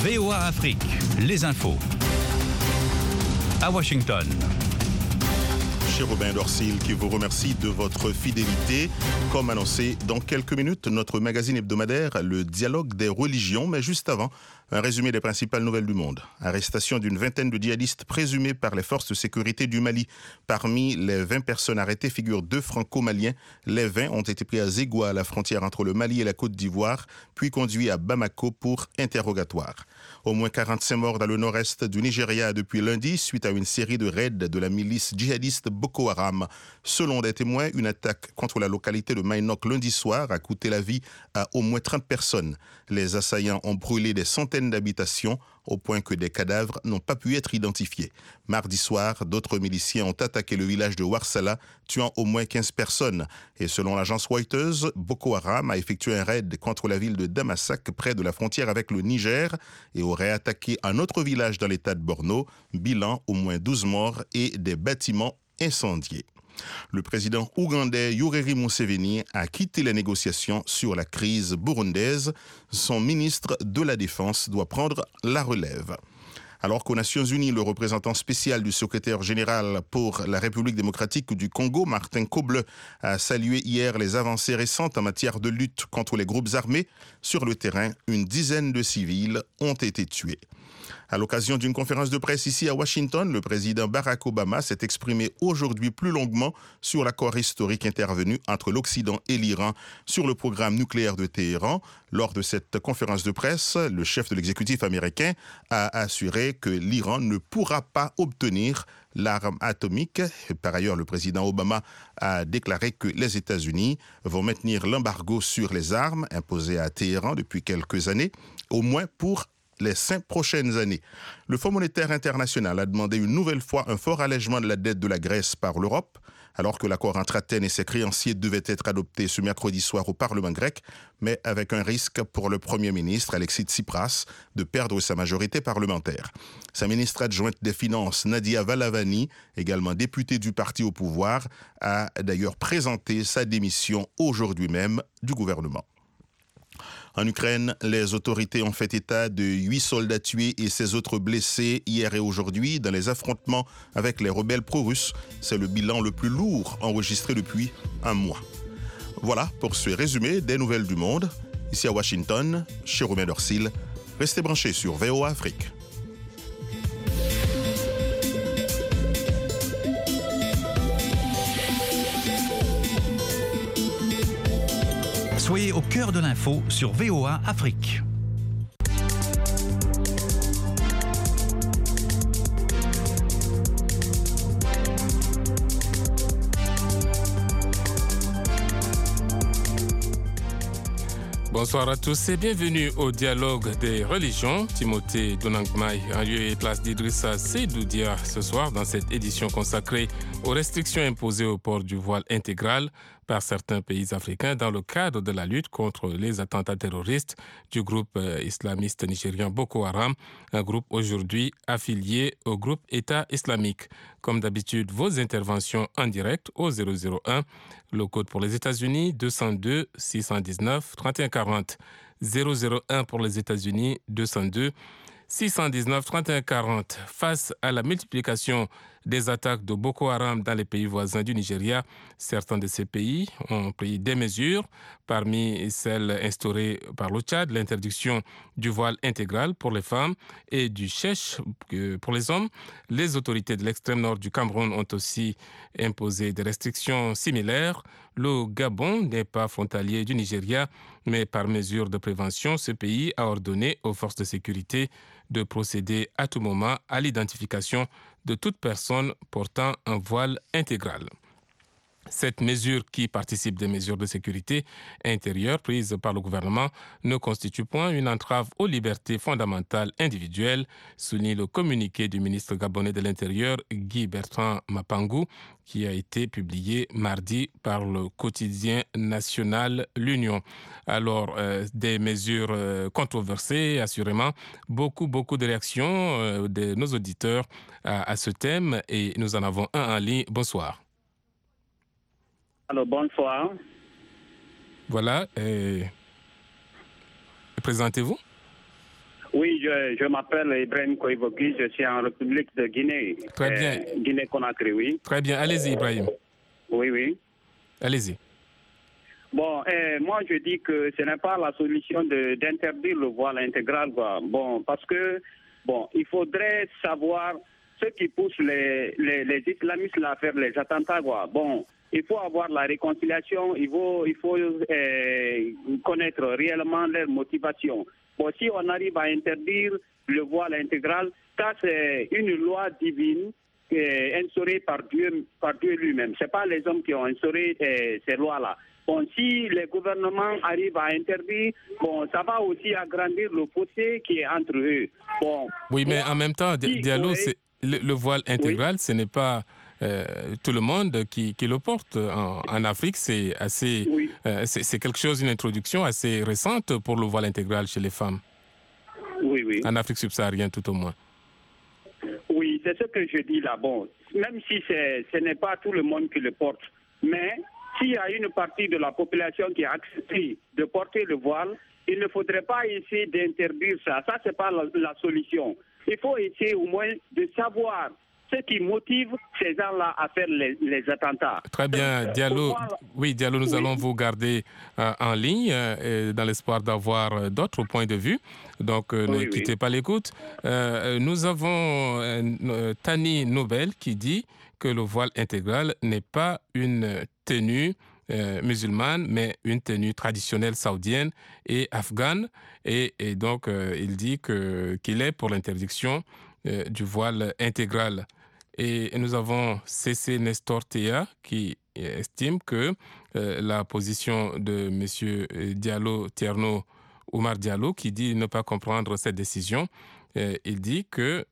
VOA Afrique, les infos. À Washington. Cher Robin Dorsil, qui vous remercie de votre fidélité. Comme annoncé, dans quelques minutes, notre magazine hebdomadaire, le dialogue des religions. Mais juste avant, un résumé des principales nouvelles du monde. Arrestation d'une vingtaine de djihadistes présumés par les forces de sécurité du Mali. Parmi les 20 personnes arrêtées figurent 2 franco-maliens. Les 20 ont été pris à Zégoua, à la frontière entre le Mali et la Côte d'Ivoire, puis conduits à Bamako pour interrogatoire. Au moins 45 morts dans le nord-est du Nigeria depuis lundi, suite à une série de raids de la milice djihadiste Boko Haram. Selon des témoins, une attaque contre la localité de Mainok lundi soir a coûté la vie à au moins 30 personnes. Les assaillants ont brûlé des centaines d'habitations, au point que des cadavres n'ont pas pu être identifiés. Mardi soir, d'autres miliciens ont attaqué le village de Warsala, tuant au moins 15 personnes. Et selon l'agence Reuters, Boko Haram a effectué un raid contre la ville de Damasak, près de la frontière avec le Niger, et aurait attaqué un autre village dans l'état de Borno. Bilan, au moins 12 morts et des bâtiments incendiés. Le président ougandais Yoweri Museveni a quitté les négociations sur la crise burundaise. Son ministre de la Défense doit prendre la relève. Alors qu'aux Nations Unies, le représentant spécial du secrétaire général pour la République démocratique du Congo, Martin Kobler, a salué hier les avancées récentes en matière de lutte contre les groupes armés. Sur le terrain, une dizaine de civils ont été tués. À l'occasion d'une conférence de presse ici à Washington, le président Barack Obama s'est exprimé aujourd'hui plus longuement sur l'accord historique intervenu entre l'Occident et l'Iran sur le programme nucléaire de Téhéran. Lors de cette conférence de presse, le chef de l'exécutif américain a assuré que l'Iran ne pourra pas obtenir l'arme atomique. Par ailleurs, le président Obama a déclaré que les États-Unis vont maintenir l'embargo sur les armes imposé à Téhéran depuis quelques années, au moins pour les 5 prochaines années. Le Fonds monétaire international a demandé une nouvelle fois un fort allègement de la dette de la Grèce par l'Europe, alors que l'accord entre Athènes et ses créanciers devait être adopté ce mercredi soir au Parlement grec, mais avec un risque pour le Premier ministre Alexis Tsipras de perdre sa majorité parlementaire. Sa ministre adjointe des Finances, Nadia Valavani, également députée du parti au pouvoir, a d'ailleurs présenté sa démission aujourd'hui même du gouvernement. En Ukraine, les autorités ont fait état de 8 soldats tués et 16 autres blessés hier et aujourd'hui dans les affrontements avec les rebelles pro-russes. C'est le bilan le plus lourd enregistré depuis un mois. Voilà pour ce résumé des nouvelles du monde. Ici à Washington, chez Robin Dorsil. Restez branchés sur VOA Afrique. Soyez au cœur de l'info sur VOA Afrique. Bonsoir à tous et bienvenue au dialogue des religions. Timothée Donangmaï en lieu et place d'Idrissa Seydoudia ce soir dans cette édition consacrée aux restrictions imposées au port du voile intégral par certains pays africains dans le cadre de la lutte contre les attentats terroristes du groupe islamiste nigérian Boko Haram, un groupe aujourd'hui affilié au groupe État islamique. Comme d'habitude, vos interventions en direct au 001, le code pour les États-Unis 202 619 3140, 001 pour les États-Unis 202 619 3140. Face à la multiplication des attaques de Boko Haram dans les pays voisins du Nigeria, certains de ces pays ont pris des mesures, parmi celles instaurées par le Tchad, l'interdiction du voile intégral pour les femmes et du chèche pour les hommes. Les autorités de l'extrême nord du Cameroun ont aussi imposé des restrictions similaires. Le Gabon n'est pas frontalier du Nigeria, mais par mesure de prévention, ce pays a ordonné aux forces de sécurité de procéder à tout moment à l'identification de toute personne portant un voile intégral. Cette mesure, qui participe des mesures de sécurité intérieure prises par le gouvernement, ne constitue point une entrave aux libertés fondamentales individuelles, souligne le communiqué du ministre gabonais de l'Intérieur, Guy Bertrand Mapangou, qui a été publié mardi par le quotidien national L'Union. Alors, des mesures controversées, assurément, beaucoup de réactions de nos auditeurs à ce thème, et nous en avons un en ligne. Bonsoir. Alors, bonsoir. Voilà. Présentez-vous. Oui, Oui, je m'appelle Ibrahim Koivoki, je suis en République de Guinée. Très bien. Guinée-Conakry, oui. Très bien, allez-y Ibrahim. Oui, oui. Allez-y. Bon, moi je dis que ce n'est pas la solution d'interdire le voile intégral, quoi. Bon, parce que, bon, il faudrait savoir ce qui pousse les islamistes à faire les attentats, quoi. Bon, il faut avoir la réconciliation, il faut connaître réellement leurs motivations. Bon, si on arrive à interdire le voile intégral, ça c'est une loi divine instaurée par Dieu lui-même. Ce n'est pas les hommes qui ont instauré ces lois-là. Bon, si les gouvernements arrivent à interdire, bon, ça va aussi agrandir le fossé qui est entre eux. Bon, oui, mais en même temps, Diallo, le voile intégral, ce n'est pas tout le monde qui le porte. En Afrique, c'est assez, c'est quelque chose, une introduction assez récente pour le voile intégral chez les femmes. Oui, oui. En Afrique subsaharienne, tout au moins. Oui, c'est ce que je dis là. Bon, même si ce n'est pas tout le monde qui le porte, mais s'il y a une partie de la population qui a accepté de porter le voile, il ne faudrait pas essayer d'interdire ça. Ça, ce n'est pas la solution. Il faut essayer au moins de savoir ce qui motive ces gens-là à faire les attentats. Très bien, Diallo. Oui, Diallo, nous allons vous garder en ligne dans l'espoir d'avoir d'autres points de vue. Donc, ne quittez pas l'écoute. Nous avons Tani Nobel qui dit que le voile intégral n'est pas une tenue musulmane, mais une tenue traditionnelle saoudienne et afghane. Et donc, il dit qu'il est pour l'interdiction du voile intégral. Et nous avons C.C. Nestor Théa qui estime que la position de M. Diallo, Tierno Oumar Diallo, qui dit ne pas comprendre cette décision, il dit que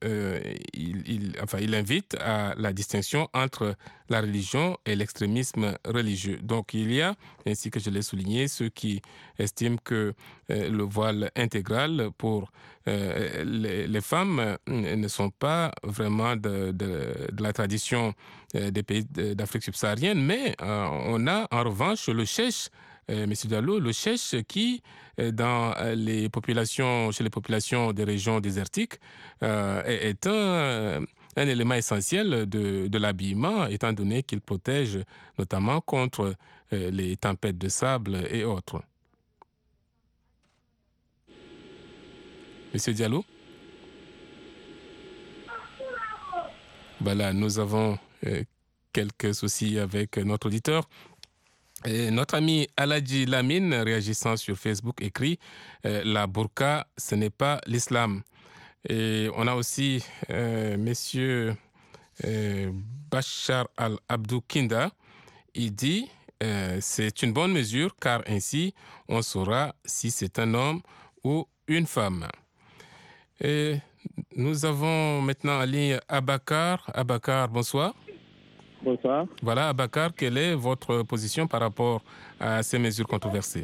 il invite à la distinction entre la religion et l'extrémisme religieux. Donc il y a, ainsi que je l'ai souligné, ceux qui estiment que le voile intégral pour les femmes ne sont pas vraiment de la tradition des pays d'Afrique subsaharienne, mais on a en revanche le cheich, Monsieur Diallo, le cheich qui, chez les populations des régions désertiques, est un élément essentiel de l'habillement, étant donné qu'il protège notamment contre les tempêtes de sable et autres. Monsieur Diallo? Voilà, nous avons quelques soucis avec notre auditeur. Et notre ami Aladji Lamine, réagissant sur Facebook, écrit la burqa, ce n'est pas l'islam. Et on a aussi monsieur Bachar Al-Abdou Kinda. Il dit c'est une bonne mesure car ainsi on saura si c'est un homme ou une femme. Et nous avons maintenant en ligne Abakar. Abakar, bonsoir. Bonsoir. Voilà, Abakar, quelle est votre position par rapport à ces mesures controversées?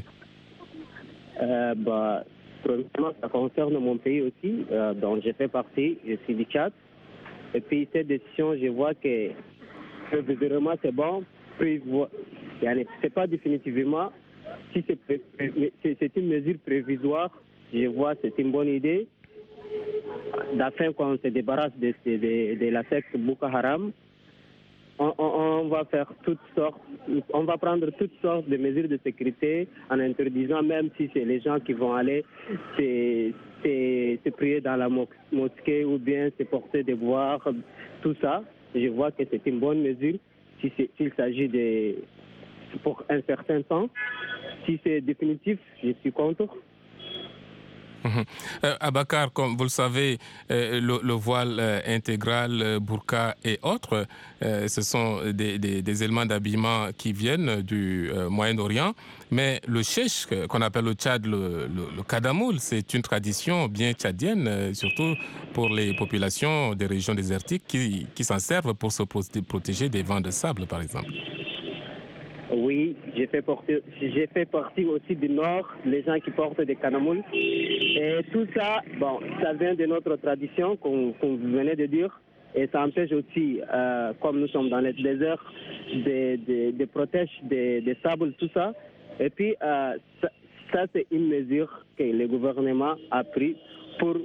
Premièrement, ça concerne mon pays aussi, dont je fais partie, je suis du Tchad. Et puis cette décision, je vois que vraiment c'est bon. C'est pas définitivement, si c'est une mesure prévisoire, je vois que c'est une bonne idée. D'afin qu'on se débarrasse de la secte Boko Haram, on va faire on va prendre toutes sortes de mesures de sécurité en interdisant, même si c'est les gens qui vont aller se prier dans la mosquée ou bien se porter des boires, tout ça. Je vois que c'est une bonne mesure s'il s'agit pour un certain temps. Si c'est définitif, je suis contre. Abakar, comme vous le savez, le voile intégral, burqa et autres, ce sont des éléments d'habillement qui viennent du Moyen-Orient. Mais le cheich, qu'on appelle au Tchad le kadamoul, c'est une tradition bien tchadienne, surtout pour les populations des régions désertiques qui s'en servent pour se protéger des vents de sable, par exemple. Oui, j'ai fait partie aussi du Nord, les gens qui portent des kanamouls. Et tout ça, ça vient de notre tradition, comme vous venez de dire. Et ça empêche aussi, comme nous sommes dans le désert, de protéger des sables, tout ça. Et puis, ça c'est une mesure que le gouvernement a prise pour